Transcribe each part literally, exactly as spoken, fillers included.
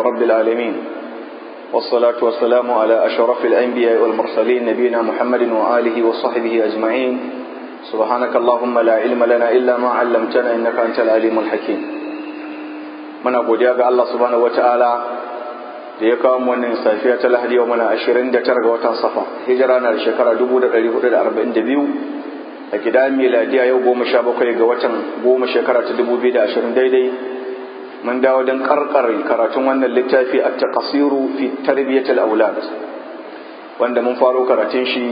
رب العالمين والصلاة والسلام على أشرف الأنبياء والمرسلين نبينا محمد وآله وصحبه أجمعين سبحانك اللهم لا علم لنا إلا ما علمتنا إنك أنت العليم الحكيم من أقول يا الله سبحانه وتعالى da ya kawo wannan safiya ta Lahadi wa muna ashirin da tara ga watan Safa hijira na shekara dubu da ɗari hudu da arba'in da biyu a gidan miladiya yau goma sha bakwai ga watan goma shekara ta dubu biyu da ashirin daidai mun dawo don karkar karatun wannan littafi a taqasiru fi tarbiyatul aulad wanda mun faro karatun shi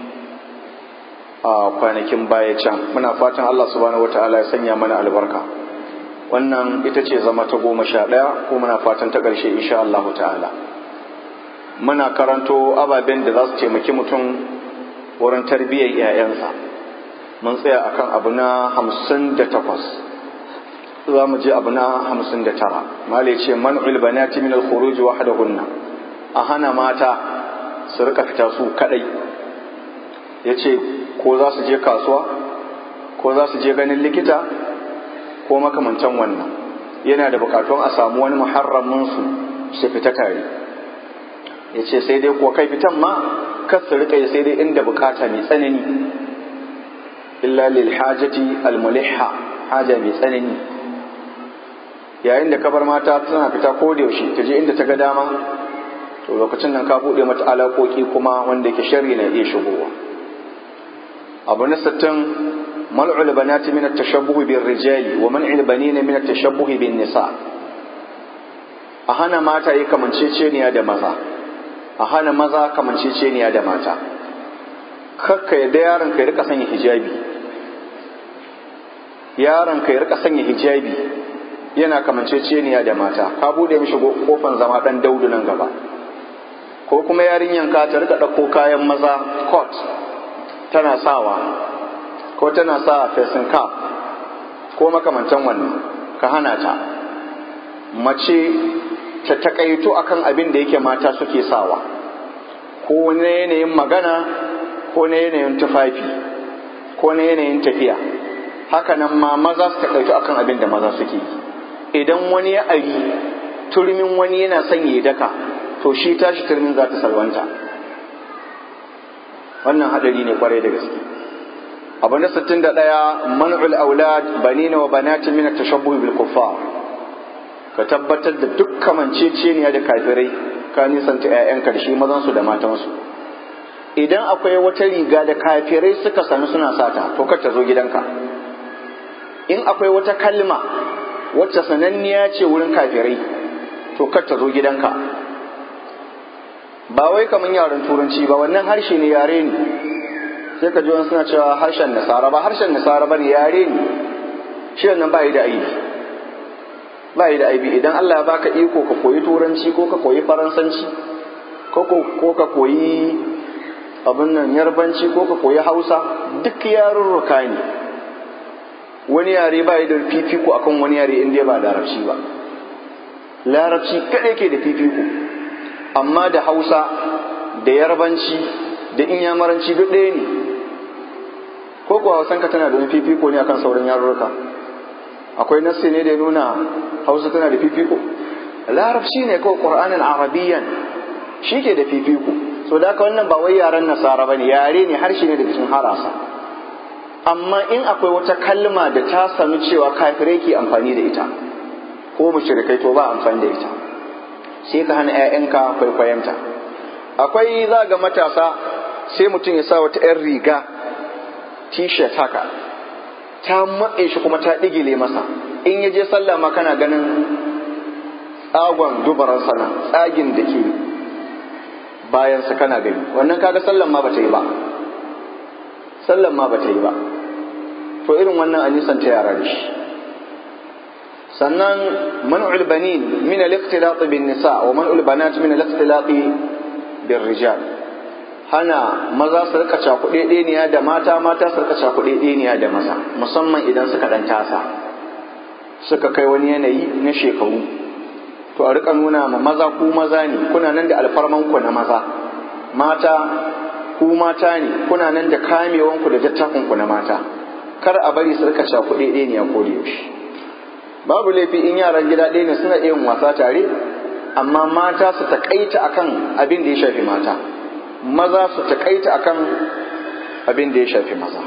a kwanakin baya can muna fatan Allah subhanahu wataala ya sanya mana albarka wannan ita ce zama ta goma sha ɗaya ko muna fatan ta ƙarshe insha Allah ta'ala muna karanto ababen da za su taimaki mutum wurin tarbiyyar 'ya'yansa mun tsaya akan abu na hamsin da takwas za mu je abu na hamsin da tara malai ce man'ul banati min al-khuruj wahdahunna a hana mata su rika fita su kadai yace ko za su je kasuwa ko za su je ganin likita ko makamantan wannan yana da bukatun a samu wani muharramin su su fita tare yace sai dai ko kai fitan ma kar su rika sai dai inda bukata mai tsanani illa lil hajati al mulihha haja mai tsanani yayin da kabar mata tana fita ko da yaushe ta je inda ta ga dama to lokacin nan ka bude mata alaƙoƙi kuma wanda yake sharri na iya shigowa abu na sittin mal'ul banati min at-tashabbuh bir rijali wa man'il banina min at-tashabbuh bin nisa a hana mata yi kamanceceniya da maza a hana maza kamanceceniya da mata kakka yadda yaron ka ya rika sanya hijabi yaron ka ya rika sanya hijabi yana kamanceceniya da mata ka bude mishi kofan zama dan daudu nan gaba ko kuma yarinyan ka ta rika dauko kayan maza coat tana sawa ko tana sa facing cap ko makamantan wannan ka hana ta mace ta takaito akan abin da yake mata suke sawa ko na yanayin magana ko na yanayin tufafi ko na yanayin tafiya haka nan ma maza su takaito akan abin da maza suke yi idan wani ya ari turmin wani yana son ya daka to shi tashi turmin za ta salwanta wannan hadari ne kwarai da gaske abu na sittin da ɗaya man'ul aulad banina wa banati min at-tashabbuh bil kuffar ka tabbatar da duk kamanceceniya da kafirai ka nisanta ƴaƴanka da shi mazan su da matan su idan akwai wata riga da kafirai suka sani suna sata to kar ta zo gidanka in akwai wata kalma wacce sananniya ce wurin kafirai to kar ta zo gidanka ba wai kaman yaren turanci ba wannan harshe ne yare ne sai ka ji wani suna cewa harshen nasara ba harshen nasara ba ne yare ne shi wannan ba yi da aibi ba yi da aibi idan Allah ya baka iko ka koyi turanci ko ka koyi faransanci ko ka koyi abin nan yarbanci ko ka koyi hausa duk yarurruka ne wani yare ba yi da fifiko akan wani yare inda ba larabci ba larabci kaɗai ke da fifiko amma da hausa da yarbanci da inyamuranci duk ɗaya ne ko kuwa hausanka tana da fifiko ne akan sauran yarurruka akwai nassi ne da ya nuna hausa tana da fifiko larabci ne kawai qur'anin arabiyyan shi ke da fifiko so da haka wannan ba wai yaren nasara bane yare ne harshe ne daga cikin harasa amma in akwai wata kalma da ta sanu cewa kafirai ke amfani da ita ko mushrikai to ba amfani da ita sai ka hana ƴaƴanka kwaikwayonta akwai za ga matasa sai mutum ya sa wata ƴan riga t-shirt haka ta matse shi kuma ta ɗigile masa in ya je sallah ma kana ganin tsagon dubaran sana tsagin da ke bayansa kana gani wannan kaga sallan ma bata yi ba sallan ma bata yi ba to irin wannan a nisan ta yara da shi sannan man'ul banin min al-ikhtilat bin nisa wa man'ul banat min al-ikhtilat bir rijal hana maza su rika cakuɗe ɗeniya da mata mata su rika cakuɗe ɗeniya da maza musamman idan suka ɗan tasa suka kai wani yanayi na shekaru to a rika nuna ma maza ku maza ne kuna nan da alfarman ku na maza mata ku mata ne kuna nan da kamewan ku da dattakun ku na mata kar a bari su rika cakuɗe ɗeniya ko da yaushe babu laifi in yaran gida ɗaya ne suna iya wasa tare amma mata su taƙaita akan abin da ya shafi mata, maza su taƙaita akan abin da ya shafi maza.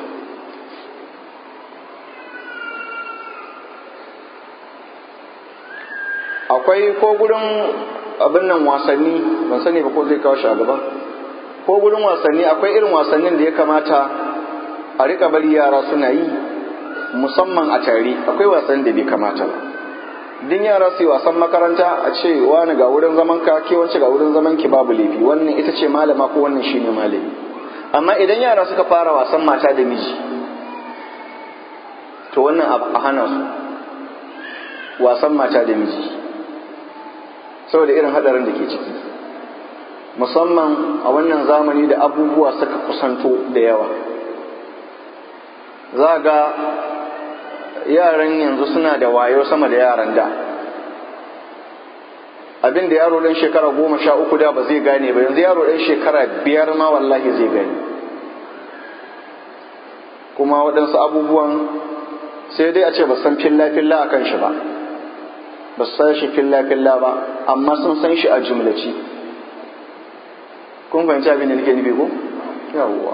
Akwai ko gurin abin nan wasanni, ban sani ba ko zai kawo shi a gaba, ko gurin wasanni akwai irin wasannin da ya kamata a rika bari yara suna yi, musamman a tare. Akwai wasannin da bai kamata ba, din yara su yi wasan makaranta a ce wani ga wurin zaman ka, ke wance ga wurin zaman ki, babu laifi, wannan ita ce malama ko wannan shine malami. Amma idan yara suka fara wasan mata da miji, to wannan a hana su wasan mata da miji, saboda irin hadarin da ke ciki, musamman a wannan zamani da abubuwa suka kusanto da yawa. Za ga yaran yanzu suna da wayo sama da yaran da. Abin da yaro ɗan shekara goma sha uku da ba zai gane ba, yanzu yaro ɗan shekara biyar ma wallahi zai gane. Kuma waɗansu abubuwan sai dai a ce ba san filla-filla a kan shi ba, ba su san shi filla-filla ba, amma sun san shi a jumlaci. Kun fahimci abin da nake nufi ko? Yawwa.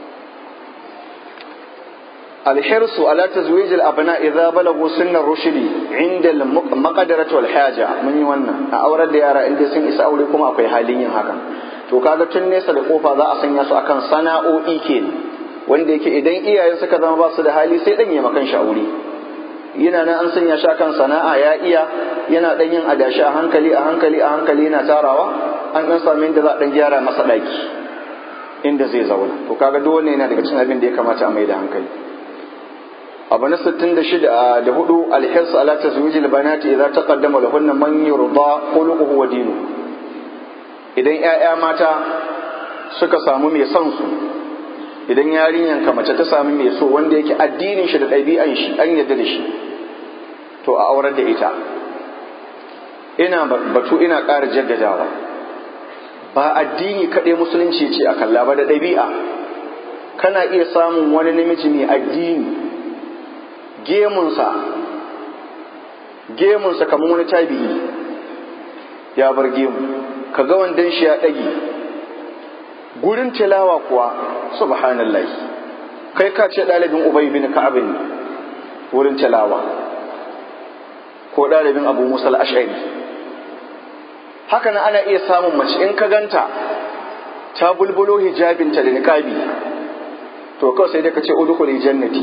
الحرص على تزويج الأبناء إذا بلغوا سن الرشد عند المقدرة والحاجة من يوانا أورد يارا إن سن إسا أوليكم أكوي حاليا هكا to kaga tun nesa da kofa za a sanya su akan sana'o'i ke wanda yake idan iyayen suka zama ba su da hali sai dan ya makan shi aure, yana nan an sanya shi akan sana'a ya iya, yana dan yin adashi a hankali a hankali a hankali yana tarawa, an dan samu inda za a dan gyara masa daki inda zai zauna. To kaga dole yana daga cikin abin da ya kamata a mai da hankali. abu na sittin da shida da hudu alhirsu ala tazwijil banati idza taqaddama lahunna man yurda khuluquhu wa dinu. Idan 'ya'ya mata suka samu mai son su, idan yarinyan ka mace ta samu mai so wanda yake addinin shi da ɗabi'an shi an yarda da shi, to a aurar da ita. Ina batu ina ƙara jaddadawa, ba addini kaɗai musulunci ce a kalla ba, da ɗabi'a. Kana iya samun wani namiji mai addini, gemunsa gemunsa kamar wani tabi'i ya bar gemu, ka ga wandan shi ya ɗage, gurin tilawa kuwa subhanallahi kai ka ce ɗalibin Ubay bin Ka'ab ne wurin tilawa, ko ɗalibin Abu Musa al-Ash'ari. Haka nan ana iya samun mace in ka ganta ta bulbulo hijabinta da niqabi, to kawai sai dai ka ce udkhuli jannati.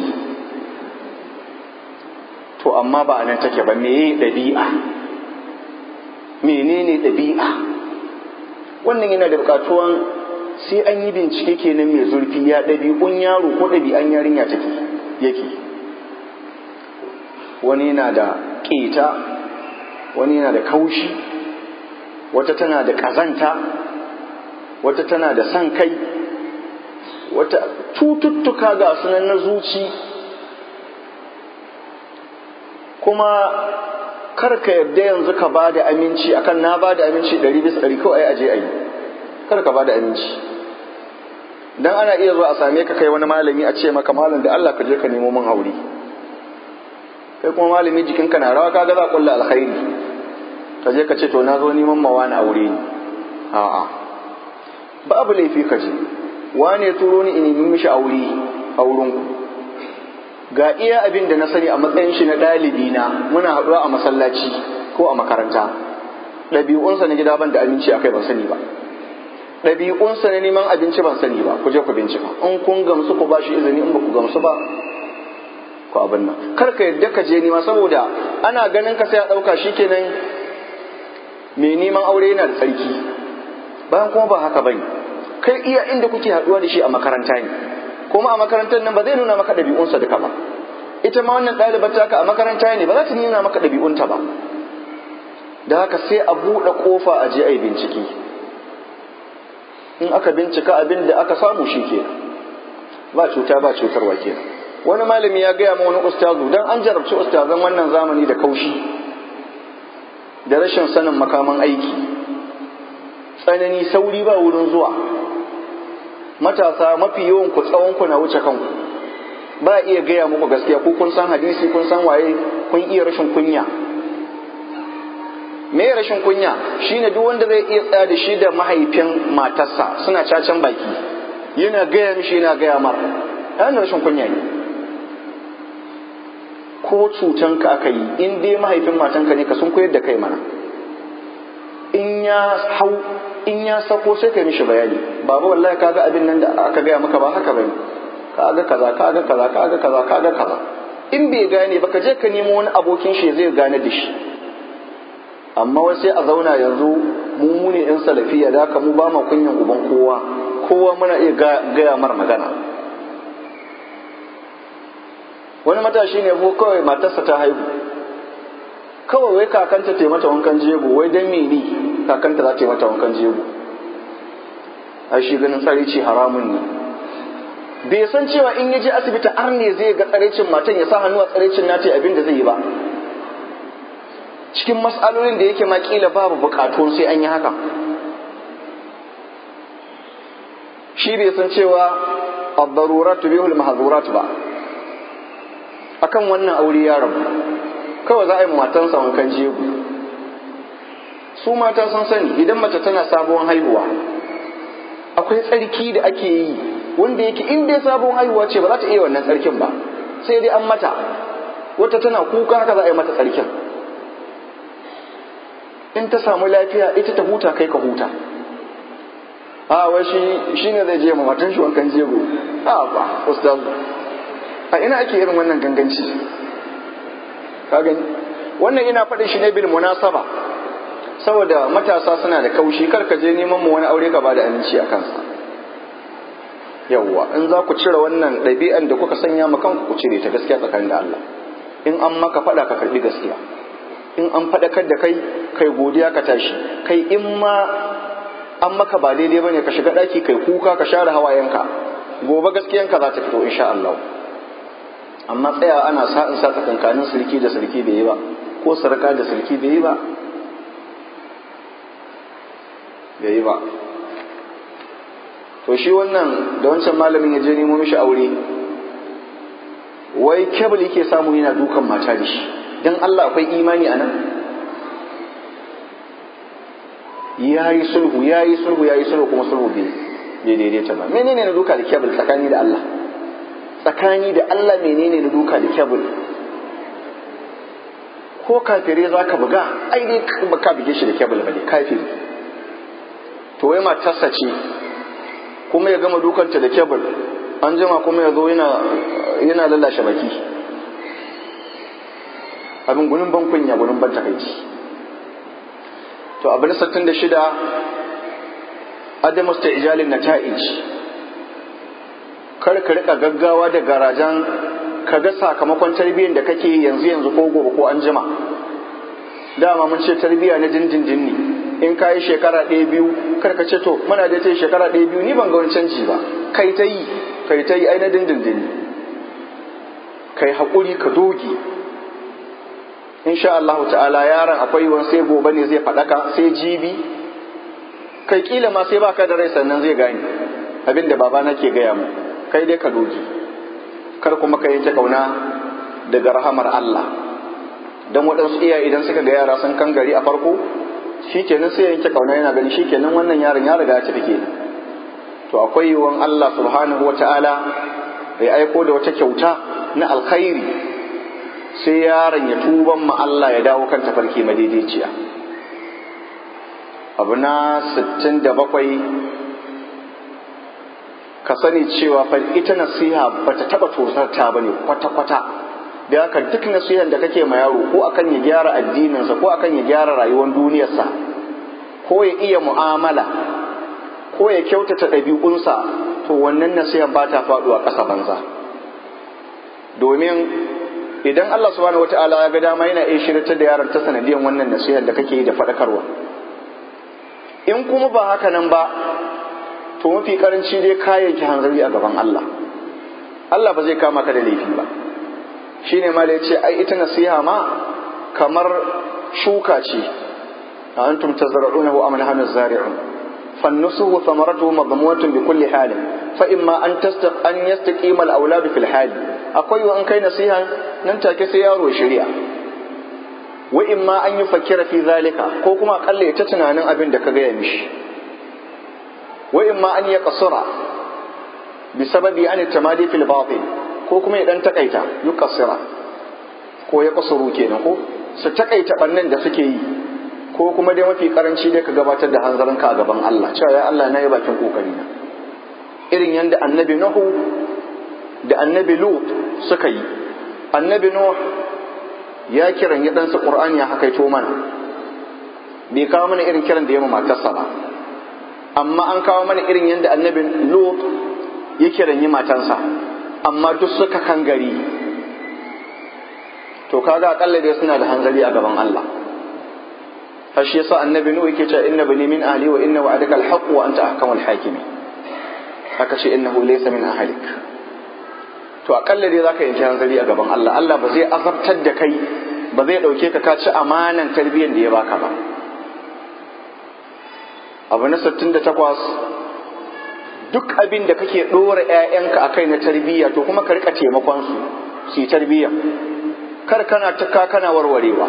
To amma ba nan take ba, meye ɗabi'a, menene ɗabi'a? Wannan yana da buƙatuwan sai an yi bincike kenan mai zurfi, ya ɗabi'un yaro ko ɗabi'an yarinya take yake. Wani yana da ƙeta, wani yana da kaushi, wata tana da ƙazanta, wata tana da san kai, wata cututtuka ga sunan na zuci. Kuma kar ka yarda yanzu ka ba da aminci akan na ba da aminci ɗari bisa ɗari kawai ai aje ayi, kar ka ba da aminci. Dan ana iya zuwa a same ka kai wani malami a ce maka malam da Allah ka je ka nemo min aure, kai kuma malami jikinka na rawa kaga za kulla alkhairi, ka je ka ce to na zo neman ma wani aure ni. A'a, babu laifi ka je, wane turo ni in nemi mishi aure a wurinku. Ga iya abin da na sani a matsayin shi na ɗalibi na, muna haɗuwa a masallaci ko a makaranta. Ɗabi'unsa na gida ban da aminci akai ban sani ba, ɗabi'unsa na neman abinci ban sani ba, ku je ku bincika. In kun gamsu ku ba shi izini, in ba ku gamsu ba ku abin nan. Kar ka yadda ka je nima, saboda ana ganin ka sai a ɗauka shi kenan mai neman aure yana da tsarki, bayan kuma ba haka bane. Kai iya inda kuke haɗuwa da shi a makaranta ne, kuma a makarantar nan ba zai nuna maka ɗabi'unsa duka ba. Ita ma wannan ɗalibar taka a makaranta ne, ba za ta nuna maka ɗabi'unta ba. Da haka sai a buɗe ƙofa a je a yi bincike. In aka bincika abin da aka samu shi ke, ba cuta ba cutarwa ke. Wani malami ya gaya ma wani ustazu, don an jarabci ustazan wannan zamani da kaushi da rashin sanin makaman aiki, tsanani, sauri ba wurin zuwa. Matasa mafi yawan ku tsawon ku na wuce kanku, ba iya gaya muku gaskiya, ko kun san hadisi kun san waye, kun iya rashin kunya. me rashin kunya shine duk wanda zai iya tsaya da shi da mahaifin matarsa suna cacan baki yana gaya mishi yana gaya mar yana rashin kunya ne. Ko cutanka aka yi in dai mahaifin matanka ne ka sun koyar da kai mana, in ya hau in ya sako sai kai mishi bayani, baba wallahi kaga abin nan da aka gaya maka ba haka bane, kaga kaza kaga kaza kaga kaza kaga kaza. In bai gane ba ka je ka nemo wani abokin shi zai gane da shi. Amma wai sai a zauna yanzu mu mu ne yan salafiya da haka mu ba ma kunyan uban kowa, kowa muna iya gaya mar magana. Wani matashi ne ko kawai matarsa ta haihu, kawai wai kakanta ta mata wankan jego, wai dan mene kakanta za ta yi mata wankan jego? Ai shi ganin tsarici haramun ne. Bai san cewa in ya je asibiti arne zai ga tsarecin matan ya sa hannu a tsarecin nata abin da zai yi ba. Cikin mas'alolin da yake ma kila babu bukatu sai an yi haka. Shi bai san cewa ad-darurat tubihul mahdhurat ba. Akan wannan aure ya rabu, kawai za a yi matansa wankan jego. Su mata sun sani idan mace tana sabon haihuwa akwai tsarki da ake yi wanda yake in dai sabon haihuwa ce ba za ta iya wannan tsarkin ba, sai dai an mata wata tana kuka haka za a yi mata tsarkin. In ta samu lafiya ita ta huta kai ka huta. A wai shi shine zai je ma matan shi wankan jego. A ba ustaz, a ina ake irin wannan ganganci? Ka gani wannan ina faɗin shi ne bil munasaba, saboda matasa suna da kaushi, kar ka je neman mu wani aure ka ba da aminci a kansa. Yawwa, in za ku cire wannan ɗabi'an da kuka sanya ma kanku ku cire ta gaskiya tsakanin da Allah. In an maka faɗa ka karɓi gaskiya, in an faɗakar da kai kai godiya ka tashi, kai in ma an maka ba daidai bane ka shiga ɗaki kai kuka ka share hawayenka, gobe gaskiyanka za ta fito insha Allah. Amma tsaya ana sa in sa tsakankanin sulki da sulki bai yi ba, ko sarka da sulki bai yi ba bai yi ba to shi wannan da wancan malamin ya je nemo mishi aure, wai kebul yake samu yana dukan mata da shi. Dan Allah akwai imani anan? Yayi sulhu yayi sulhu yayi sulhu kuma sulhu bai daidaita ba. Menene na duka da kebul tsakani da Allah? Tsakani da Allah menene na duka da kebul? Ko kafire za ka buga, ai dai ba ka buge shi da kebul ba ne, kafiri. To wai matarsa ce kuma ya gama dukanta da kebul, an jima kuma ya zo yana yana lallashe baki. Abin gunin ban kunya, gunin ban takaici. To abin sittin da shida adamu isti'jalin nata'ij. Kar ka rika gaggawa da garajan ka ga sakamakon tarbiyyar da kake yanzu yanzu ko gobe ko an jima. Dama mun ce tarbiyya na dindindin ne. In ka yi shekara ɗaya biyu kar ka ce to muna da ta yi shekara ɗaya biyu ni ban ga wani canji ba. Kai ta yi kai ta yi ai na dindindin ne. Kai haƙuri ka doge. Insha Allah ta'ala yaron akwai wani sai gobe ne zai faɗaka, sai jibi kai kila ma sai baka da rai sannan zai gane abin da baba nake gaya mu. Kai dai ka doge, kar kuma ka yanke kauna daga rahamar Allah. Dan waɗansu iyaye idan suka ga yara sun kan gari a farko shikenan sai yanke kauna, yana gani shikenan wannan yaron ya riga ya tafi kenan. To akwai yiwuwan Allah subhanahu wata'ala ya aiko da wata kyauta na alkhairi sai yaron ya tuban ma Allah ya dawo kan tafarki madaidaiciya. Abu na sittin da bakwai, ka sani cewa fa ita nasiha bata taba tosarta bane kwata-kwata. Da haka duk nasihan da kake ma yaro ko akan ya gyara addininsa ko akan ya gyara rayuwar duniyarsa ko ya iya mu'amala ko ya kyautata ɗabi'unsa, to wannan nasihan ba ta faɗuwa ƙasa banza. Domin idan Allah subhanahu wata'ala ya ga dama yana iya shirya da yaron ta sanadiyan wannan nasihan da kake yi da faɗakarwa. In kuma ba haka nan ba, to mafi karanci dai kayan ki hanzari a gaban Allah. Allah ba zai kama ka da laifi ba. Shine ma da yace ai ita nasiha ma kamar shuka ce. A antum tazra'unahu am nahnu zari'un. Fannusuhu thamaratuhu madmuatun bi kulli hal. Fa imma an tastaq an yastaqima al-awlad fil hal. Akwai wa an kai nasiha nan take sai yaro shari'a. wa imma an yufakkira fi zalika ko kuma akalla ya ta tunanin abin da ka gaya mishi wa imma an yaqsura bi sababi an tamadi fil batil ko kuma ya dan takaita yuqsira ko ya qasuru kenan ko su takaita bannan da suke yi ko kuma dai mafi karanci dai ka gabatar da hanzarinka a gaban Allah cewa ya Allah na yi bakin kokari na irin yanda annabi Nuhu da annabi Lut suka yi annabi Nuh ya kiran ya ɗansa Qur'ani ya hakaito mana bai kawo mana irin kiran da ya matarsa ba amma an kawo mana irin yanda annabi Lut ya kiran yi matansa amma duk suka kan gari to kaga akalla dai suna da hanzari a gaban Allah har shi yasa annabi Nuh yake cewa inna bani min ahli wa inna wa'adaka al-haqq wa anta ahkamul hakimin haka ce innahu laysa min ahlik to akalla dai zaka yanke hanzari a gaban Allah Allah ba zai azabtar da kai ba zai dauke ka ka ci amanan tarbiyyar da ya baka ba abu na sittin da takwas duk abin da kake dora ƴaƴanka akai na tarbiyya to kuma ka rika taimakon su su yi tarbiyya kar kana tuka kana warwarewa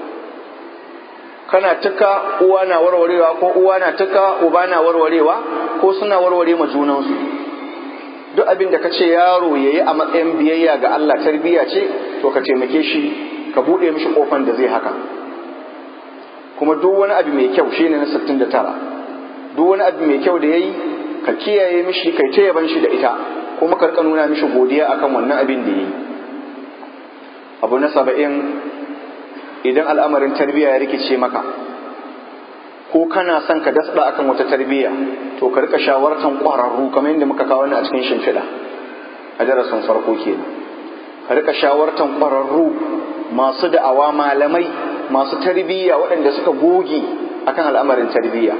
kana tuka uwa na warwarewa ko uwa na tuka uba na warwarewa ko suna warware ma junansu duk abin da ka ce yaro ya yi a matsayin biyayya ga Allah tarbiyya ce to ka taimake shi ka buɗe mishi ƙofan da zai haka kuma duk wani abu mai kyau shine na sittin da tara duk wani abu mai kyau da ya yi ka kiyaye mishi kai ta yaban shi da ita kuma ka rika nuna mishi godiya akan wannan abin da ya yi abu na saba'in idan al'amarin tarbiyya ya rikice maka ko kana son ka dasda akan wata tarbiyya to ka rika shawartan ƙwararru kamar yadda muka kawo ni a cikin shimfiɗa a darasin farko kenan ka rika shawartan ƙwararru masu da'awa malamai masu tarbiyya waɗanda suka goge akan al'amarin tarbiyya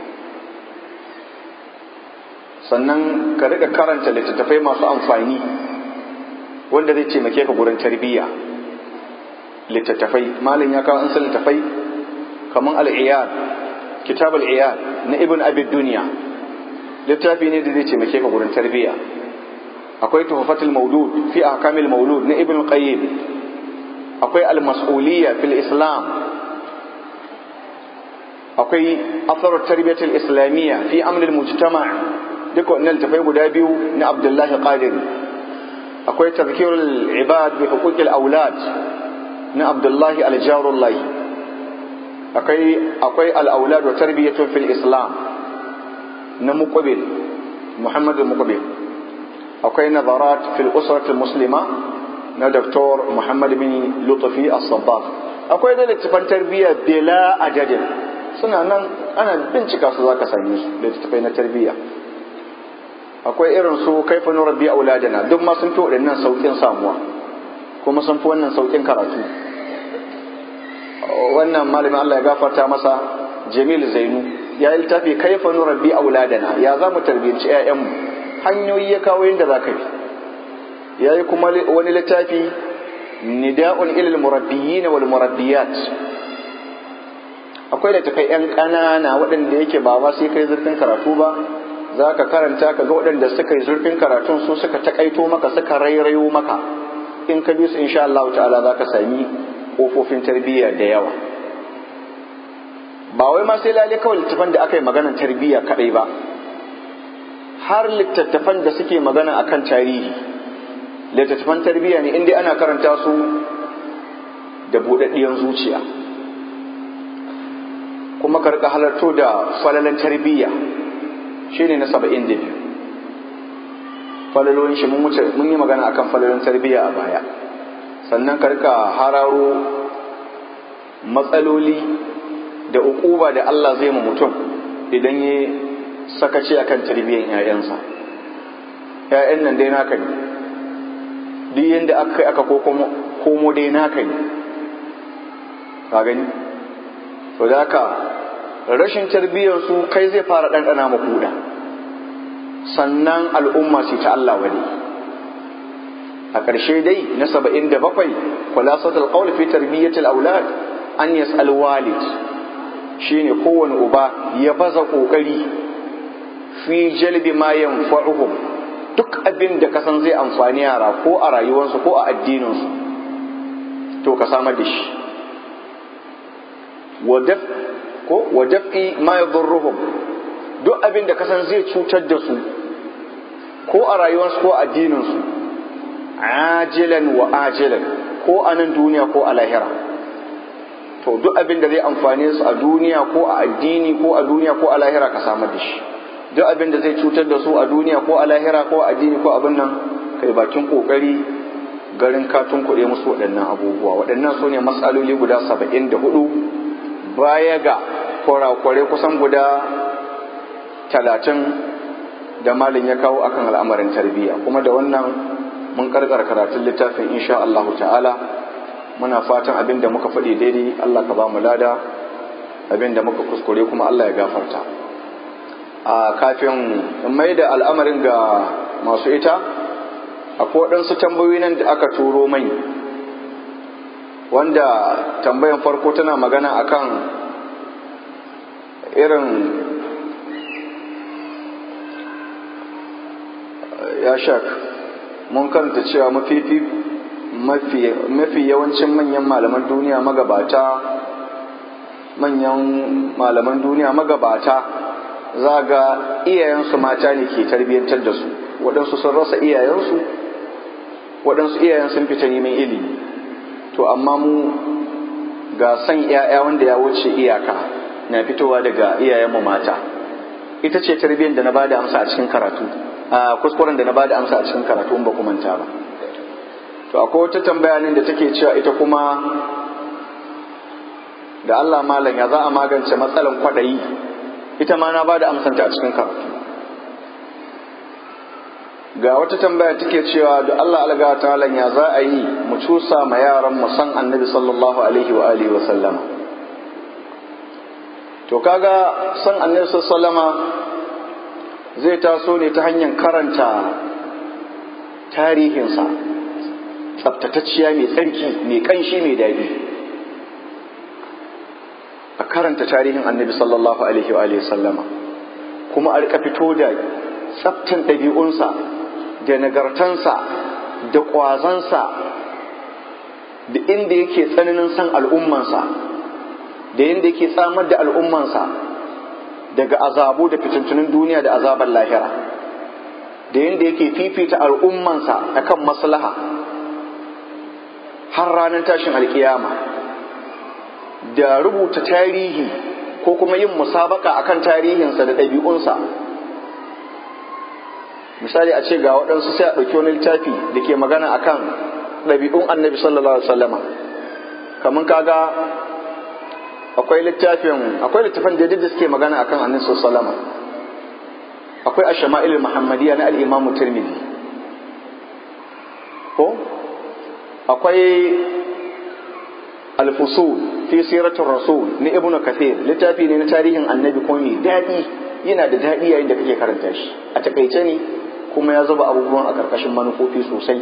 sannan ka rika karanta littattafai masu amfani wanda zai taimake ka gurin tarbiyya littattafai malin ya kawo an san littattafai kamar al-iyad kitab al-iyad na ibn abi dunya littafi ne da zai taimake ka gurin tarbiyya akwai tuhfatul mawlud fi ahkamil mawlud na ibn qayyim akwai al-mas'uliyya fil islam akwai athar at-tarbiyah al-islamiyya fi amr al-mujtama' duka wannan littafai guda biyu na abdullahi qadiri akwai tadhkirul ibad bi huquqil aulad na abdullahi aljarullahi akwai akwai al-aulad wa tarbiyatun fil islam na muqbil muhammad al-muqbil akwai nazarat fil usrat al-muslima na doktor muhammad bin lutfi as-sabbah akwai da littafan tarbiyya bila adadin suna nan ana bincika su zaka same su da littafai na tarbiyya akwai irin su kaifa nurabbi auladana duk ma sun fi waɗannan saukin samuwa kuma sun fi wannan saukin karatu wannan malamin Allah ya gafarta masa Jamil Zainu ya yi littafi kaifa nurabbi auladana ya za mu tarbiyyanci ƴaƴanmu hanyoyi ya kawo yadda za ka bi ya yi kuma wani littafi nida'un ilal murabbiyin wal murabbiyat akwai da takai ƴan ƙanana waɗanda yake ba ba sai kai zurfin karatu ba za ka karanta ka ga waɗanda suka yi zurfin karatun su suka takaito maka suka rairayo maka in ka bi su insha Allah ta'ala za ka sami kofofin tarbiyya da yawa ba wai ma sai lalle kawai littattafan da aka yi maganar tarbiyya kadai ba har littattafan da suke magana akan tarihi littattafan tarbiyya ne inda ana karanta su da buɗaɗɗiyar zuciya kuma ka rika halarto da falalan tarbiyya shine na saba'in da biyu falalolin shi mun yi magana akan falalolin tarbiyya a baya sannan ka rika hararo matsaloli da ukuba da Allah zai ma mutum idan ya sakaci akan tarbiyyar ƴaƴansa ƴaƴan nan dai naka ne duk yanda aka kai aka komo dai naka ne ka gani to da haka rashin tarbiyyar su kai zai fara ɗanɗana ma kuɗa sannan al'umma ce ta Allah wani a ƙarshe dai na saba'in da bakwai khulasatul qawl fi tarbiyyatil aulad an yas'al walid shine kowane uba ya baza kokari fi jalbi ma yanfa'uhum duk abin da ka san zai amfani yara ko a rayuwarsu ko a addininsu to ka samar da shi wa daf ko wa daf'i ma yadurruhum, duk abin da kasan zai cutar da su ko a rayuwarsu ko a addininsu, ajilan wa ajilan, ko a nan duniya ko a lahira. To duk abin da zai amfane su a duniya ko a addini ko a duniya ko a lahira ka samar da shi. Duk abin da zai cutar da su a duniya ko a lahira ko a addini ko abin nan, kai bakin kokari garin ka tunkuɗe musu waɗannan abubuwa. Waɗannan su ne matsaloli guda saba'in da hudu baya ga kwarakwarai kusan guda talatin da malin ya kawo akan al'amarin tarbiyya. Kuma da wannan mun karkar karatun littafin insha Allah ta'ala. Muna fatan abin da muka faɗi daidai Allah ka ba mu lada, abin da muka kuskure kuma Allah ya gafarta. A kafin in mai da al'amarin ga masu ita, akwai waɗansu tambayoyi nan da aka turo mai, wanda tambayan farko tana magana akan irin ya shak mun karanta cewa mafifi mafi mafi yawancin manyan malaman duniya magabata manyan malaman duniya magabata za ga iyayensu mata ne ke tarbiyyantar da su. Waɗansu sun rasa iyayensu, waɗansu iyayen sun fita neman ilimi. To amma mu ga san ‘ya'ya wanda ya wuce iyaka na fitowa daga iyayenmu mata. Ita ce tarbiyyar da na ba da amsa a cikin karatu, a kuskuren da na ba da amsa a cikin karatu in ba ku manta ba. To akwai wata tambaya ne da take cewa ita kuma da Allah malam ya za a magance matsalan kwaɗayi. Ita ma na ba da amsanta a cikin karatu. Ga wata tambaya take cewa da Allah alga ta'ala ya za a yi mu cusa ma yaran mu san annabi sallallahu alaihi wa alihi wa sallama. To kaga san annabi sallallahu alaihi wa sallama zai taso ne ta hanyar karanta tarihinsa tsaftatacciya mai tsarki mai kanshi mai daɗi. A karanta tarihin annabi sallallahu alaihi wa alihi wa sallama, kuma a rika fito da tsaftan ɗabi'unsa da nagartansa da ƙwazansa da inda yake tsananin san al'ummansa da inda yake tsamar da al'ummansa daga azabu da fitintunin duniya da azabar lahira, da inda yake fifita al'ummansa akan maslaha har ranar tashin alkiyama, da rubuta tarihi ko kuma yin musabaka akan tarihinsa da ɗabi'unsa. Misali a ce ga waɗansu sai a ɗauki wani littafi da ke magana akan ɗabi'un annabi sallallahu alaihi wasallama, kamar kaga akwai littafin akwai littafin da da suke magana akan annabi sallallahu alaihi wasallama. Akwai ash-shama'il muhammadiyya na al-imam tirmidhi, ko akwai al-fusul fi siratul rasul ni ibnu kathir, littafi ne na tarihin annabi ko mai daɗi, yana da daɗi yayin da kake karanta shi. A takaice ne kuma ya zuba abubuwan a ƙarƙashin manufofi sosai.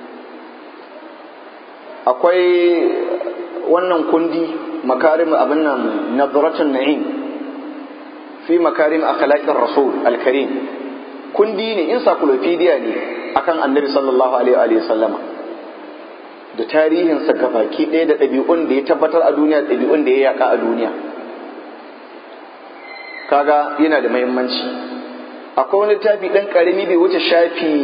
Akwai wannan kundi makarim abin nan nadratun na'im fi makarim akhlaqir rasul al-karim, kundi ne encyclopedia ne akan annabi sallallahu alaihi wa sallama, da tarihinsa gabaki ɗaya da ɗabi'un da ya tabbatar a duniya, ɗabi'un da ya yaka a duniya. Kaga yana da muhimmanci. Akwai wani littafi ɗan ƙarami bai wuce shafi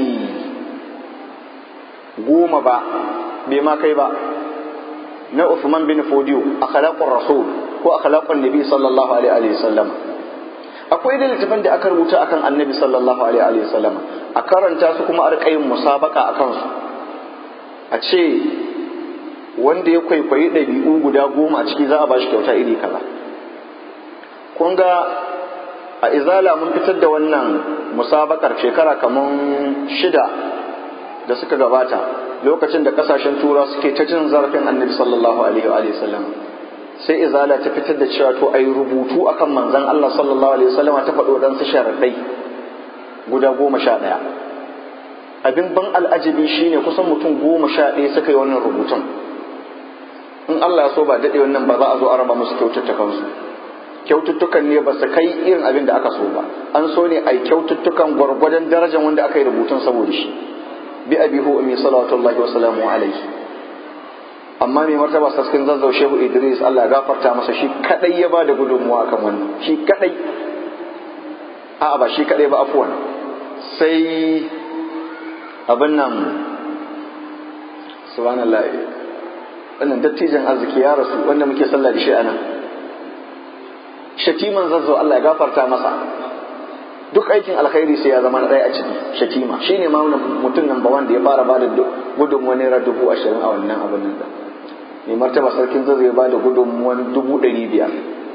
goma ba, bai ma kai ba, na Uthman bin Fodiyo, akhlaqur rasul ko akhlaqun nabi sallallahu alaihi wa sallam. Akwai da littafin da aka rubuta akan annabi sallallahu alaihi wa sallam, a karanta su kuma a riƙa yin musabaka akan su. A ce wanda ya kwaikwayi ɗabi'u guda goma a ciki za a ba shi kyauta iri kaza. Kun ga a izala mun fitar da wannan musabakar shekara kaman shida da suka gabata, lokacin da kasashen tura suke ta jin zarafin annabi sallallahu alaihi wa sallam. Sai izala ta fitar da cewa to ayi rubutu akan manzon Allah sallallahu alaihi wa sallam, ta faɗo dan su sharaɗai guda goma sha ɗaya. Abin ban al'ajabi shine kusan mutum goma sha ɗaya suka yi wannan rubutun. In Allah ya so ba daɗe wannan ba za a zo a raba musu kyaututtukansu. Kyaututtukan ne ba su kai irin abin da aka so ba, an so ne a yi kyaututtukan gwargwadon darajar wanda aka yi rubutun saboda shi. Bi abi hu ummi salawatullahi wa salamu alaihi. amma mai martaba sarkin zazzau Shehu Idris Allah ya gafarta masa shi kadai ya ba da gudunmuwa kan wannan shi kadai a'a ba shi kadai ba afwan sai abin nan subhanallah wannan dattijan arziki ya rasu wanda muke sallah da shi anan shatiman zazzau Allah ya gafarta masa duk aikin alkhairi sai ya zama na ɗaya a ciki shatima shine ma mutum number one da ya fara bada gudunmuwa naira dubu ashirin a wannan abin nan mai martaba sarkin zazzau ya bada gudunmuwan dubu ɗari biyar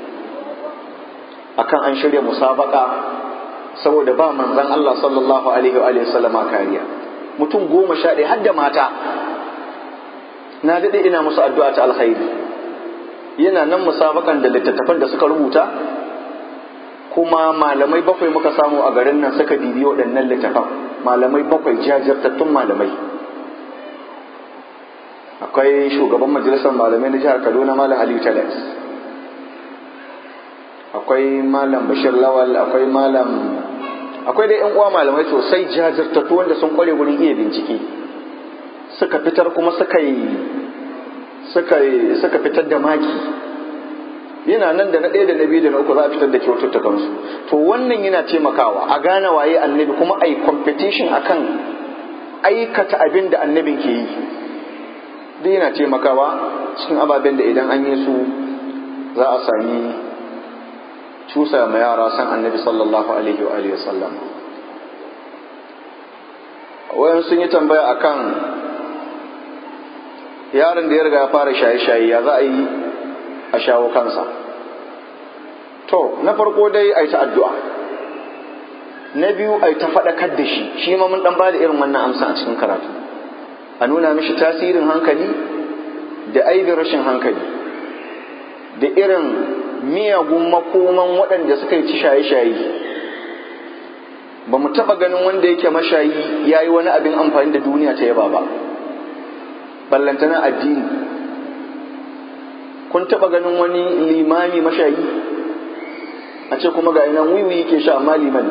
akan an shirya musabaka saboda ba manzon Allah sallallahu alaihi wa sallama kariya mutum goma sha ɗaya har da mata na daɗe ina musu addu'a ta alkhairi yana nan musabakan da littattafan da suka rubuta kuma malamai bakwai muka samu a garin nan suka bibi waɗannan littattafan malamai bakwai jajirtattun malamai akwai shugaban majalisar malamai na jihar Kaduna Malam Aliyu Talas akwai Malam Bashir Lawal akwai Malam akwai da 'yan uwa malamai sosai jajirtattu wanda sun kware wurin iya bincike suka fitar kuma suka yi suka suka fitar da maki yana nan da na ɗaya da na biyu da na uku za a fitar da kyaututtukan su to wannan yana taimakawa a gane waye annabi kuma a yi competition akan aikata abin da annabin ke yi duk yana taimakawa cikin ababen da idan an yi su za a sami cusa ma yara san annabi sallallahu alaihi wa alihi wasallam wayan sun yi tambaya akan yaron da ya riga ya fara shaye-shaye ya za a yi a shawo kansa to na farko dai a yi ta addu'a na biyu a yi ta faɗakar da shi shi ma mun ɗan ba da irin wannan amsa a cikin karatu a nuna mishi tasirin hankali da aibin rashin hankali da irin miyagun makoman waɗanda suka yi ci shaye-shaye ba mu taɓa ganin wanda yake mashayi ya yi wani abin amfani da duniya ta yaba ba ballantana addini kun taɓa ganin wani limami mashayi a ce kuma ga ina wiwi ke sha amma limani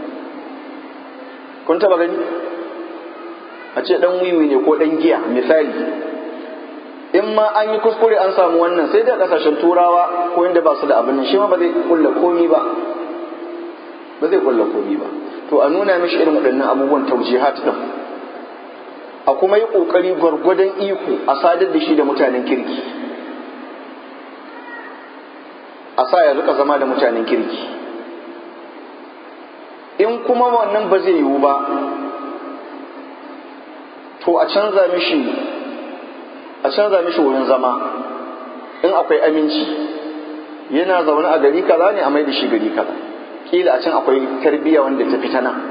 kun taɓa gani a ce ɗan wiwi ne ko ɗan giya misali in ma an yi kuskure an samu wannan sai da kasashen turawa ko inda ba su da abin nan shi ma ba zai kulla komi ba ba zai kulla komi ba to a nuna mishi irin waɗannan abubuwan taujihat din a kuma yi kokari gwargwadon iko a sadar da shi da mutanen kirki a sa ya rika zama da mutanen kirki in kuma wannan ba zai yiwu ba to a canza mishi a canza mishi wurin zama in akwai aminci yana zaune a gari kaza ne a mai da shi gari kaza kila a can akwai tarbiyya wanda ta fita nan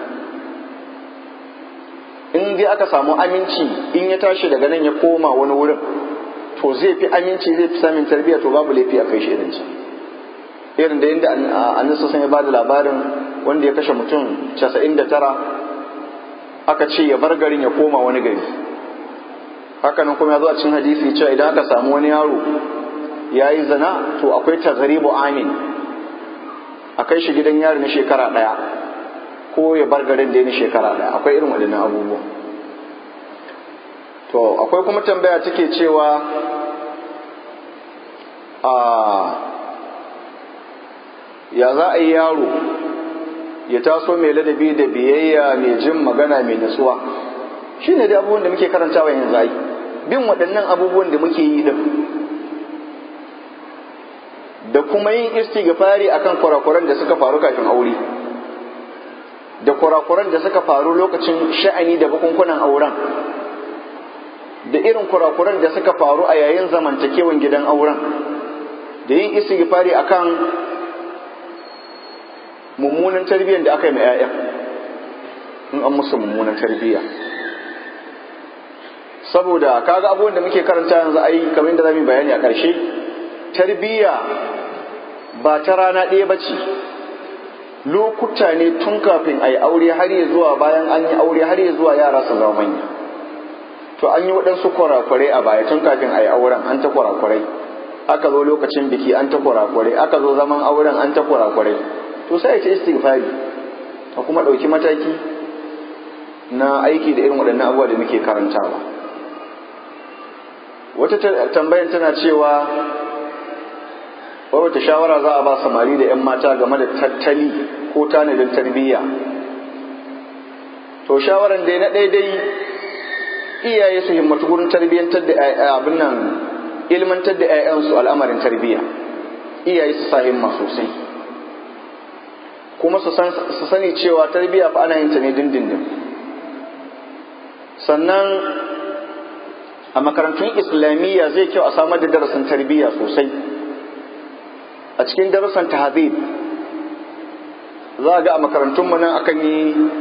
in dai aka samu aminci in ya tashi daga nan ya koma wani wurin to zai fi aminci zai fi samun tarbiyya to babu laifi a kai shi irin can irin da yadda annabi sun ya bada labarin wanda ya kashe mutum casa'in da tara aka ce ya bar garin ya koma wani gari hakanan kuma ya zo a cikin hadisi cewa idan aka samu wani yaro ya yi zina to akwai taghribu amin a kai shi gidan yari na shekara ɗaya ko ya bar garin da ya na shekara ɗaya akwai irin waɗannan abubuwa to akwai kuma tambaya take cewa a ya za a yi yaro ya taso mai ladabi da biyayya mai jin magana mai nutsuwa shi ne da abubuwan da muke karantawa yanzu ai bin waɗannan abubuwan da muke yi din da kuma yin istighfari akan kurakuran da suka faru kafin aure da kurakuran da suka faru lokacin sha'ani da bukunkunan auren da irin kurakuran da suka faru a yayin zamantakewan gidan auren da yin istighfari akan mummunan tarbiyyar da aka yi ma 'ya'ya in an musu mummunan tarbiyya saboda kaga abubuwan da muke karanta yanzu ai kamar yadda zamu bayani a ƙarshe tarbiyya ba ta rana ɗaya ba ce lokuta ne tun kafin a yi aure har ya zuwa bayan an yi aure har ya zuwa yara su zama manya to an yi waɗansu kurakurai a baya tun kafin a yi auren an ta kurakurai aka zo lokacin biki an ta kurakurai aka zo zaman auren an ta kurakurai to sai ya ce istighfari a kuma ɗauki mataki na aiki da irin waɗannan abubuwa da muke karantawa wata tambayan tana cewa wata shawara za a ba samari da 'yan mata game da tattali ko tanadin tarbiyya. To shawaran dai na daidai iyaye su himmatu gurin tarbiyyantar da abin nan ilmantar da 'ya'yansu al'amarin tarbiyya. Iyaye su sa himma sosai kuma su sani cewa tarbiyya fa ana yin ta ne dindindin. Sannan a makarantun islamiyya zai kyau a samar da darasin tarbiyya sosai. A cikin darussan tahzib za ga a makarantunmu nan akan yi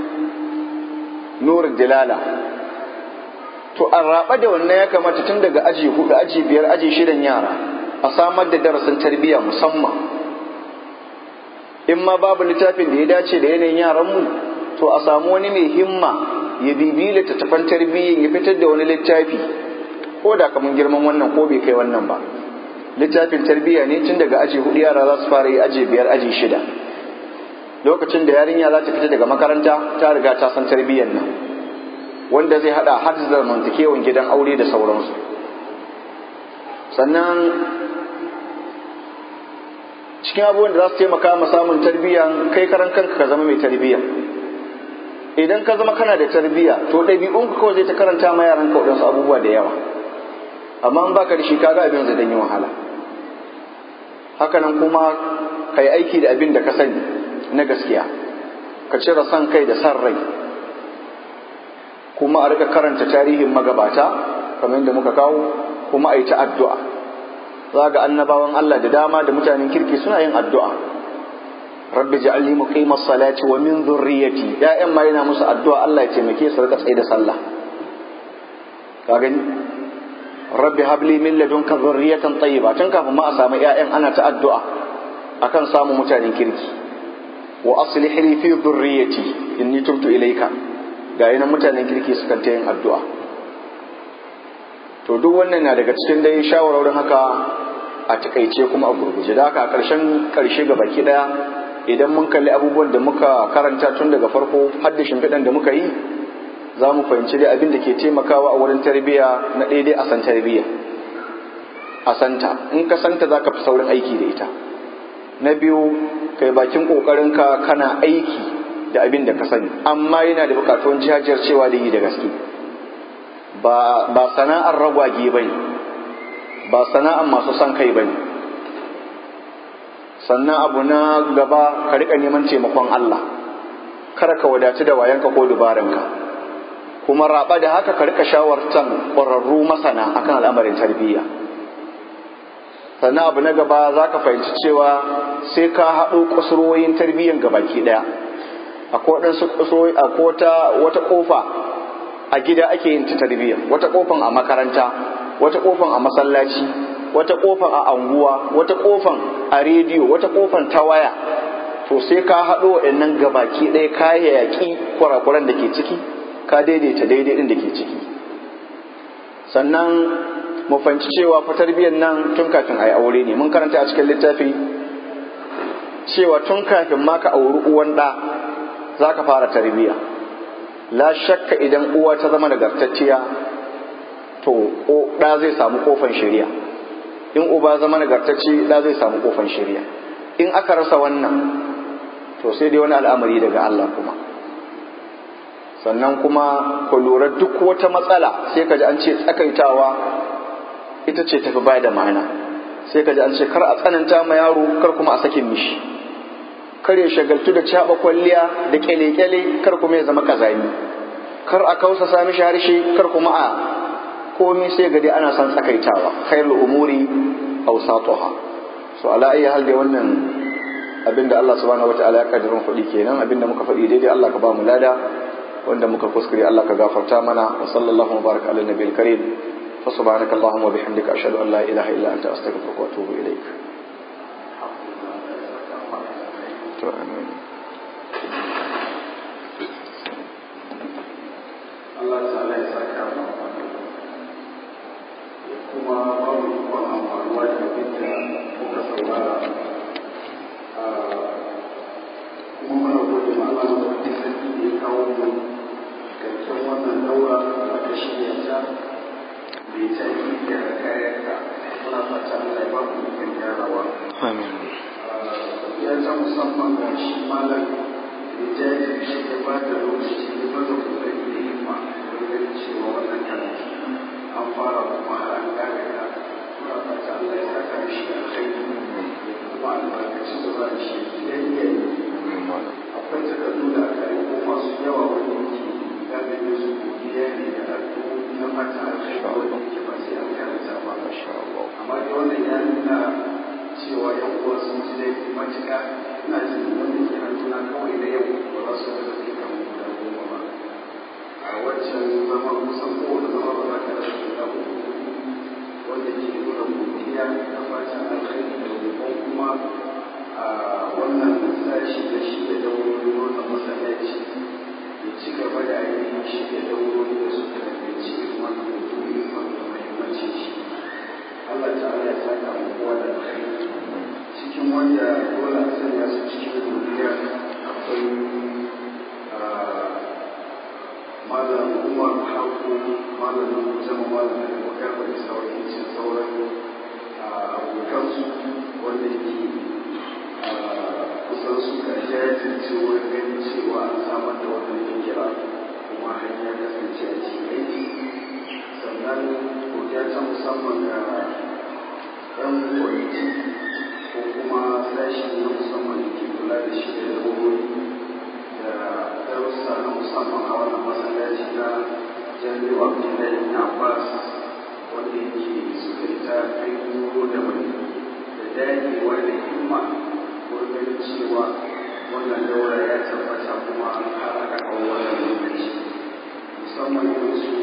nurul dilala, to an raba da wannan ya kamata tun daga aji hudu, aji biyar, aji shidan yara a samar da darasin tarbiyya musamman. In ma babu littafin da ya dace da yanayin yaranmu, to a samu wani mai himma ya bibi littattafan tarbiyya ya fitar da wani littafi, ko da kamar girman wannan ko bai kai wannan ba. Littafin tarbiyya ne tun daga aji hudu yara za su fara yi, aji biyar, aji shida. Lokacin da yarinya za ta fita daga makaranta ta riga ta san tarbiyyar nan, wanda zai hada har da zamantakewan gidan aure da sauransu. Sannan cikin abubuwan da za su taimaka ma samun tarbiyya, kai karan kanka ka zama mai tarbiyya. Idan ka zama kana da tarbiyya, to ɗabi'unka kawai zai ta karanta ma yaran ka waɗansu abubuwa da yawa. Amma in baka da shi kaga abin zai danyi wahala. Hakanan kuma kai aiki da abin da ka sani na gaskiya, ka cire son kai da san rai, kuma a rika karanta tarihin magabata kamar yadda muka kawo, kuma a yi ta addu'a. Za ga annabawan Allah da dama da mutanen kirki suna yin addu'a. Rabbi ja'alni muqimas salati wa min dhurriyyati, ya'yan ma yana musu addu'a Allah ya taimake su rika tsaye da sallah. Ka gani? Rabbi habli min ladunka dhurriyatan tayyiba, tun kafin ma a samu ya'yan ana ta addu'a akan samu mutanen kirki. Wa aslih li fi dhurriyyati inni tubtu ilayka, ga yana mutanen kirki sukan ta yin addu'a. To duk wannan na daga cikin dai shawarorin haka a takaice kuma a gurguje. Da haka a ƙarshen ƙarshe ga baki ɗaya, idan mun kalli abubuwan da muka karanta tun daga farko har da shimfiɗan da muka yi, za mu fahimci dai abin da ke taimakawa a wurin tarbiyya na daidai a san tarbiyya. A santa, in ka santa za ka fi saurin aiki da ita. Na biyu, kai bakin ƙoƙarinka kana aiki da abin da ka sani, amma yana da buƙatuwan jajircewa da yi da gaske. Ba, ba sana'ar ragwage ba ne, ba sana'ar masu son kai ba ne. Sannan abu na gaba, ka riƙa neman taimakon Allah, kada ka wadatu da wayanka ko dubaranka, kuma raba da haka ka riƙa shawartan ƙwararru masana akan al'amarin tarbiyya. Sannan abu na gaba, za ka fahimci cewa sai ka haɗo kusurwoyin tarbiyyan gabaki ɗaya. Akwai waɗansu kusurwoyi, akwai wata ƙofa a gida ake yin ta tarbiyya, wata kofan a makaranta, wata kofan a masallaci, wata kofan a anguwa, wata kofan a rediyo, wata kofan ta waya. To sai ka haɗo waɗannan gabaki ɗaya ka yaƙi kurakuran da ke ciki, ka daidaita daidai ɗin da ke ciki. Sannan mu fahimci cewa fa tarbiyyar nan tun kafin a yi aure ne. Mun karanta a cikin littafi cewa tun kafin ma ka auri uwan ɗa za ka fara tarbiyya. La shakka idan uwa ta zama nagartacciya, to ɗa zai samu kofan shari'a. In uba zama nagartacci, ɗa zai samu kofan shari'a. In aka rasa wannan, to sai dai wani al'amari daga Allah kuma. Sannan kuma ku lura duk wata matsala sai ka ji an ce tsakaitawa ita ce tafi baya da ma'ana. Sai ka ji an ce kar a tsananta ma yaro, kar kuma a sakin mishi. Kar ya shagaltu da caɓa kwalliya da kyale-kyale, kar kuma ya zama kazami. Kar a kausa sami shi harshe, kar kuma a komi sai gadi ana son tsakaitawa. Khairul umuri awsatuha. So ala ayi hal da wannan abinda Allah subhanahu wataala ya kaddarin faɗi kenan, abinda muka faɗi daidai Allah ka ba mu lada, wanda muka kuskure Allah ka gafarta mana. Wa sallallahu wa baraka ala nabiyil karim. Fa subhanaka allahumma wa bihamdika ashhadu an la ilaha illa anta astaghfiruka wa atubu ilaik. Amin. Allah ta'ala ya saka mu kuma babu ikon amfanuwa da abin da muka saurara, kuma muna gode ma Allah da wani sarki da ya kawo mu karshen wannan daura da aka shirya ta mai tafi da muna fata Allah ya ba mu ikon gyarawa. Amin. Ya ta musamman ga shi malam da jajirce ya ba da lokaci ya baza kokari da himma don ganin cewa wannan karatu an fara kuma har an kare ta. Muna fata Allah ya saka mishi alkhairi ya kuma albarkaci da ba shi yayyayi. Akwai takardu da aka yi ko masu yawa wanda yake gane su godiya ne da addu'o'i na fata alkhairi wanda yake ba sai an karanta ba. Amma dai wannan ya nuna cewa yan uwa sun ji dai matuƙa. Ina jin wanda ke hannuna kawai na yau ba za su da zai kama guda goma ba. A wancan zama kusan kowane zama ba za ka rasa guda uku wanda ke nuna godiya da fatan alkhairi da roƙon kuma a wannan sashi da shi da daurori wannan masallaci ya ci gaba da ainihin shi da daurori da suka danganci irin wannan mutumin da muhimmancin shi. Allah ta'ala ya saka mu kowa da alkhairi. Cikin wanda dole a sanya su cikin godiya akwai malam Umar Haku, malamin jama malamin Abubakar da sauran cin sauran abokansu wanda yake kusan suka jajirce wurin ganin cewa an samar da wannan fikira kuma hanyar kasance a cikin aiki. Sannan godiya ta musamman ga ɗan kwamiti ko kuma sashi na musamman da ke kula da shi da daurori da darussa na musamman a wannan masallaci na jami'ar Abdullahi na Abbas wanda yake suka yi ta kai goro da wani da dagewa da himma wurin ganin cewa wannan daura ya tabbata kuma har aka kawo wannan lokaci musamman yin su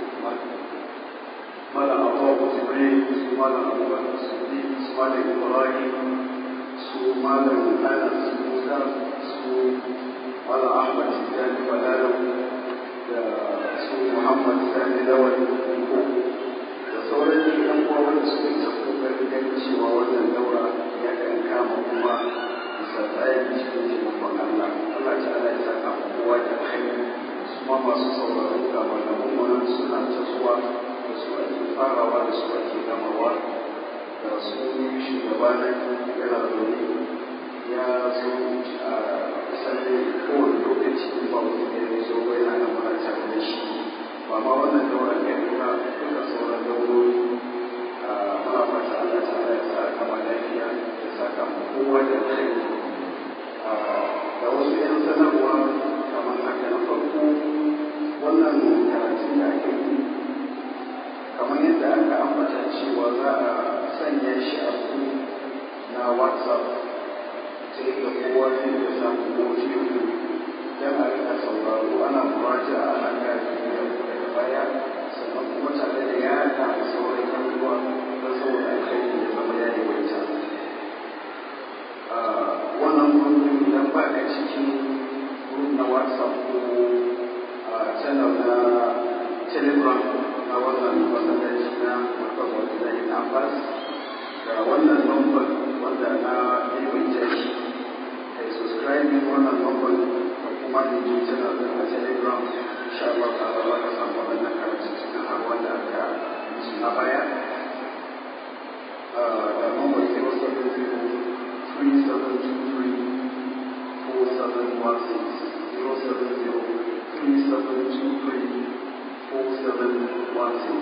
malam abubuwa jibril su malam abubakar sudi su malam ibrahim su malam anas musa su malam ahmad tijjani balalau da su muhammad sani lawal ko da sauran yan uwa wanda suka yi tafi kokarin ganin cewa wannan daura ya kan kama kuma bisa tsayin cikin taimakon allah allah ta'ala ya saka kowa da kai su ma masu sauraron ga malaman wannan suna ta zuwa da su ake farawa da su ake gamawa da su shugaba na yana zaune ya zo a kusan kowane lokaci ba wani da ya zo yana da muna tare da shi ba ma wannan daura ne duka duka sauran daurori muna fata Allah ta'ala ya sa kama lafiya ya saka mu kowa da kai da wasu yan sanarwa kamar haka na farko wannan karatun da ake yi kamar yadda aka ambata cewa za a sanya shi a na whatsapp ta yadda kowa zai da samun audio don a rika sauraro ana muraja ana kare daga baya sannan kuma tare da yada da sauran yan uwa don saboda alkhairi ya zama ya yawaita wannan gurbin idan ba ka cikin group na whatsapp ko channel na telegram na wannan masallaci na martaba da na Abbas da wannan number wanda na yawaita shi kai subscribe wannan number da kuma ne ji channel na telegram insha Allah ta'ala za ka samu wannan karatu cikin har wanda aka yi su na baya da number zero seven zero three seven two three four seven one six zero seven zero three seven two three four seven one six.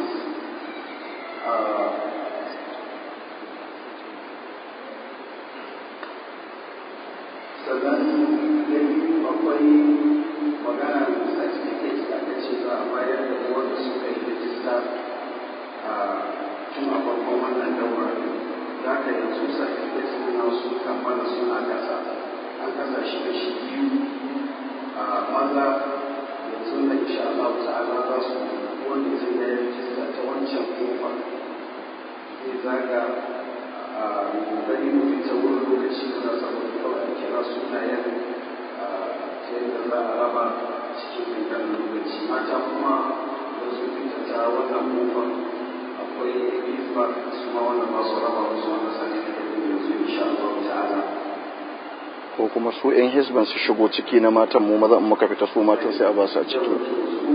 Sannan da biyu akwai magana certificate da aka ce za a bayar da wanda suka yi rajista tun a farkon wannan daura za ka yanzu certificate suna su kammala suna kasa an kasa shi da shi biyu a maza yanzu na insha Allah ta'ala za su wanda zai ya rajista ta wancan kofa zai zaga a kokari mu fita wurin lokaci da za su kawai a kira sunayen ta yadda za a raba cikin kankan lokaci mata kuma da su fita ta wannan kofa akwai hizba su ma wanda ba su raba musu wanda sani da yanzu insha Allah ta'ala ko kuma su yan hizban su shigo ciki na matan mu maza in muka fita su matan sai a ba su a ciki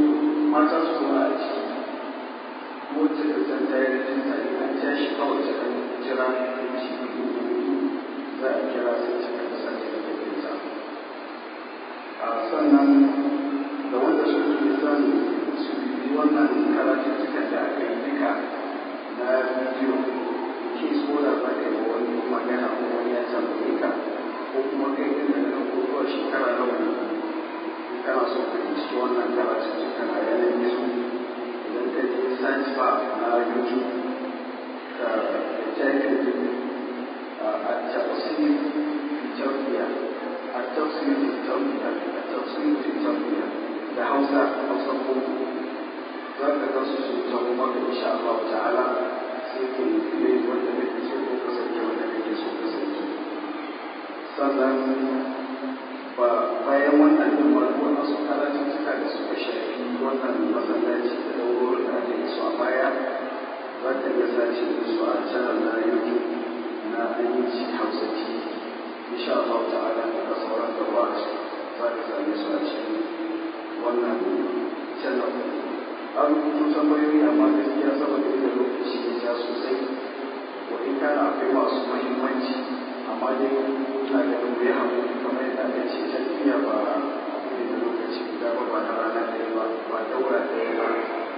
mata su a ciki wacce da san ta yi rinta ne an tashi kawai ta kan kira minti za a kira sai cika da certificate ɗinsa. Sannan da wanda suke son su bibi wannan karatuttukan da aka yi duka na bidiyo ke so da za ka yi wani magana ko wani ya tambaye ka ko kuma kai ɗin da na ko zuwa shekara nawa ne kana so ka yi shi wannan karatuttukan a yanar gizo idan ka je science bar na youtube ka type a tafsir tarbiya a tafsir tarbiya a tafsir tarbiya da hausa hausa boko za ka ga su sun taho maka insha Allah ta'ala sai ka yi wanda kake so ko ka sauke wanda kake so ka sauke. Sannan ba bayan wannan din ma wannan su karatuttuka da suka shafi wannan masallaci da daurorin da ake su a baya za ka iya sace su a channel na YouTube na Aminci Hausa T V insha Allah ta'ala da sauran gaba za ka same su a cikin wannan channel. An rubutu tambayoyi amma gaskiya saboda da lokaci ya ja sosai wa in kana akwai masu muhimmanci amma dai ina ganin bai haƙuri kamar yadda aka ce tafiya ba abu ne da lokaci guda ba ba na rana ɗaya ba ba daura ɗaya ba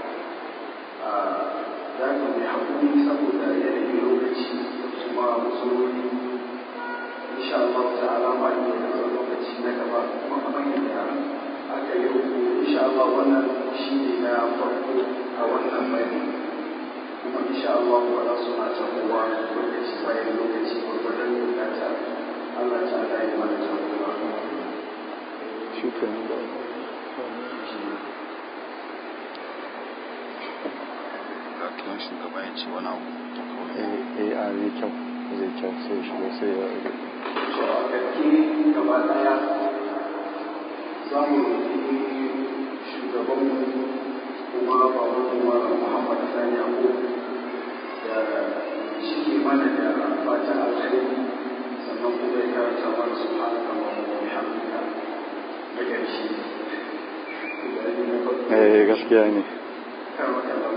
za ka mai haƙuri saboda yanayin lokaci kuma matsaloli insha Allah ta'ala ma iya da lokaci na gaba kuma kamar yadda aka yi rubu insha Allah wannan shi ne na farko a wannan bari kuma insha Allah wala suna tahowa lokaci bayan lokaci gwargwadon bukata Allah ta'ala ya mana tahowa. Shukran. Ga shugaba ya ce wani abu ta kawai. Eh, a zai kyau, zai kyau sai shigo sai ya rage. So a ƙarƙi gaba ɗaya za mu roƙi shugabanmu kuma baban kuma Muhammad Sani Abu da shi mana da fatan alkhairi sannan kuma ya karanta mana subhanaka Allahumma wa bihamdika da ƙarshe. Eh gaskiya ne. Karwata Allah.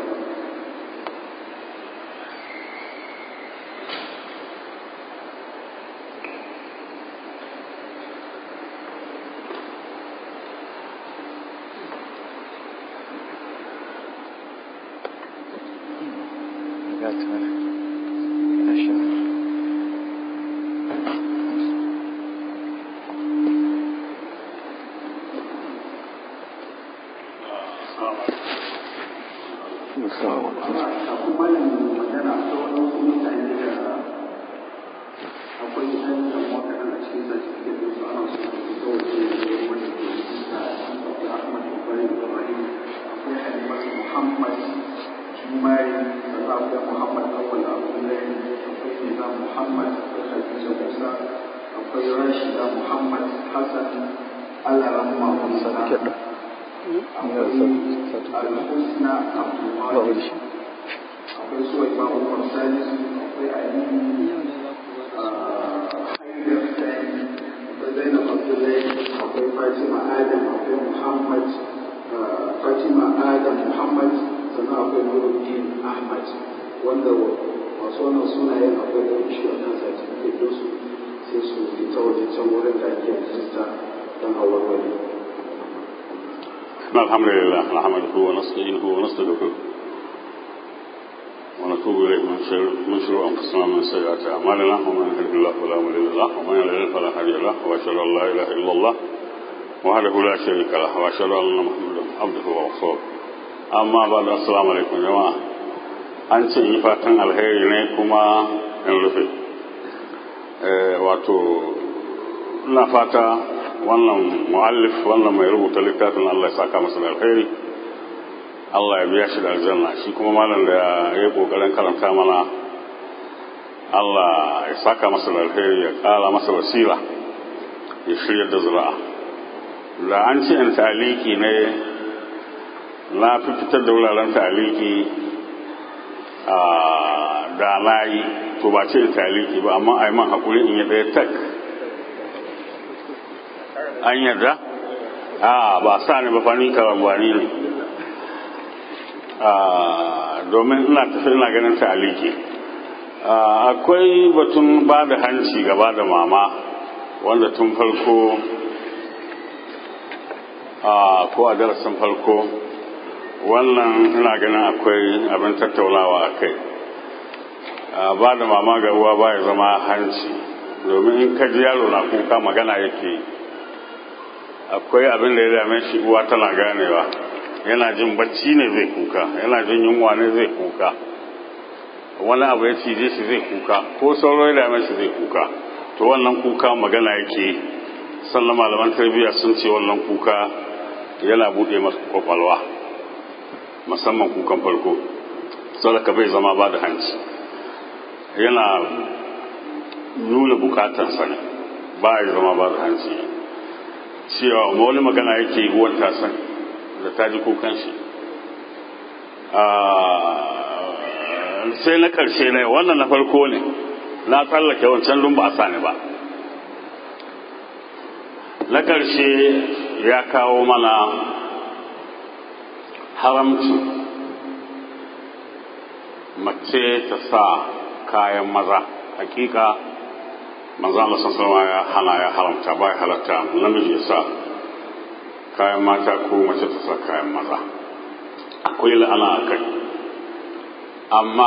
الحمد لله نحمده ونستعينه ونستغفره ونتوب اليه من شر من شرور انفسنا ومن سيئات اعمالنا ومن يهده الله فلا مضل له ومن يضلل فلا هادي له واشهد ان لا اله الا الله وحده لا شريك له واشهد ان محمدا عبده ورسوله amma ba da assalamu alaikum jama'a an ce yi fatan alheri ne kuma in rufe wato ina fata wannan mu'allif wannan mai rubuta littafin Allah ya saka masa da alheri Allah ya biya shi da aljanna shi kuma malam da ya yi kokarin karanta mana Allah ya saka masa da alheri ya kara masa basira ya shirya da zura'a da an ce in taliki ne na fi fitar da wuraren taliki a da na yi to ba ce in taliki ba amma a yi man haƙuri in yi ɗaya tak an yarda a ba sa ne ba fani karambani ne domin ina tafi ina ganin ta aliki akwai batun ba da hanci gaba da mama wanda tun farko ko a darasin farko wannan ina ganin akwai abin tattaunawa a kai. Ba da mama ga uwa ba ya zama hanci, domin in ka ji yaro na kuka magana yake akwai abin da ya dame shi uwa tana ganewa, yana jin bacci ne zai kuka, yana jin yunwa ne zai kuka, wani abu ya cije shi zai kuka, ko sauro ya dame shi zai kuka. To wannan kuka magana yake, sannan malaman tarbiyya sun ce wannan kuka yana buɗe masa kwakwalwa, musamman kukan farko, saboda bai zama ba da hanci, yana nuna bukatansa ne, ba ya zama ba da hanci. Cewa wani magana yake uwan tasan da ta ji kukan shi. Sai na ƙarshe ne, wannan na farko ne, na tsallake wancan dun ba a sani ba. Na ƙarshe ya kawo mana haramci mace ta sa kayan maza. Hakika manzo Allah sallallahu alaihi ya hana, ya haramta, ba ya halatta namiji ya sa kayan mata ko mace ta sa kayan maza. Akwai la'ana a kai, amma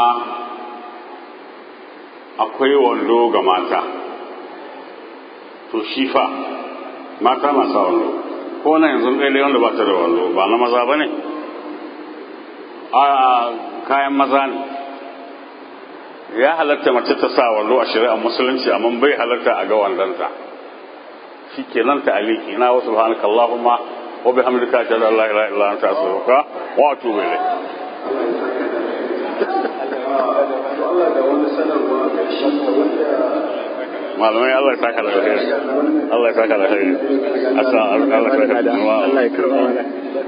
akwai wando ga mata. To shi fa mata na sa wando, ko na yanzu ɗaya wanda ba ta da wando ba na maza ba ne, a kayan maza ne. Ya halatta mace ta sa wando a shari'ar musulunci, amma bai halatta a ga wandonta. Shi ke nan ta aliki, na wasu subhanaka Allahumma wa bihamdika ashhadu an la ilaha illa anta astaghfiruka wa atubu ilayk. Allah da wani sanarwa ga shi wanda malamai Allah ya saka da alheri, Allah ya saka da alheri, asa Allah ya saka da Allah ya karba mana.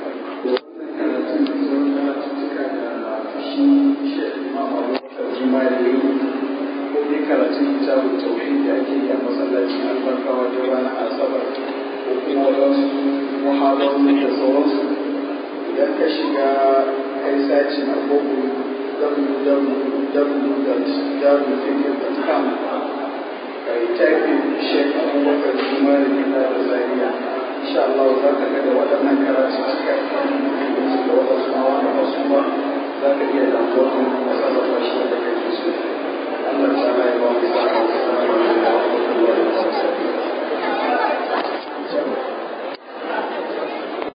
Ko dai karatun kitabun tauhid da ake yi a masallacin albarka wajen ranar asabar ko kuma wadansu muhadarun da sauransu. Idan ka shiga kai sace na google w w w dot darul fikr dot com ka yi typing Sheikh Abubakar Juma da Gida da Zaria, insha Allah za ka ga da waɗannan karatu suka yi da waɗansu ma wanda ba su ba